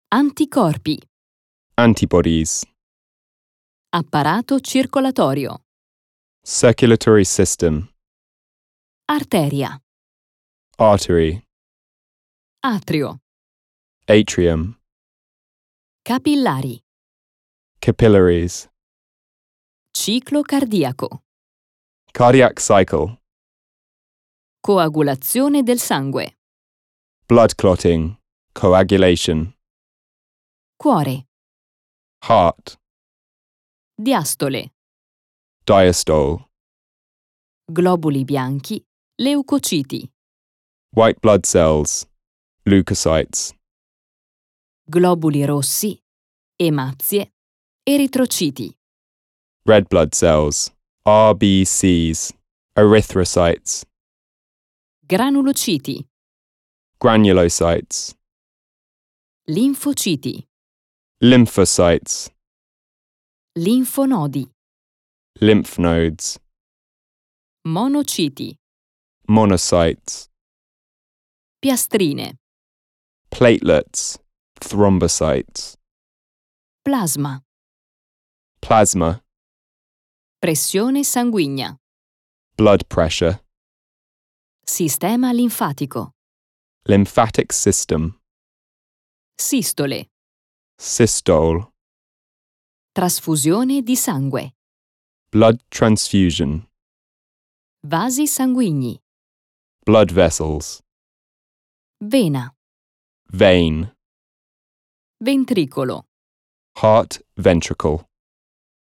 Anticorpi. Antibodies. Apparato circolatorio. Circulatory system. Arteria. Artery. Atrio. Atrium. Capillari. Capillaries. Ciclo cardiaco. Cardiac cycle. Coagulazione del sangue. Blood clotting. Coagulation. Cuore. Heart. Diastole. Diastole. Globuli bianchi. Leucociti. White blood cells. Leukocytes. Globuli rossi. Emazie. Eritrociti. Red blood cells. RBCs. Erythrocytes. Granulociti. Granulocytes. Linfociti. Lymphocytes. Linfonodi. Lymph nodes. Monociti. Monocytes. Piastrine. Platelets. Thrombocytes. Plasma. Plasma. Pressione sanguigna. Blood pressure. Sistema linfatico. Lymphatic system. Sistole. Systole. Trasfusione di sangue. Blood transfusion. Vasi sanguigni. Blood vessels. Vena. Vein. Ventricolo. Heart ventricle.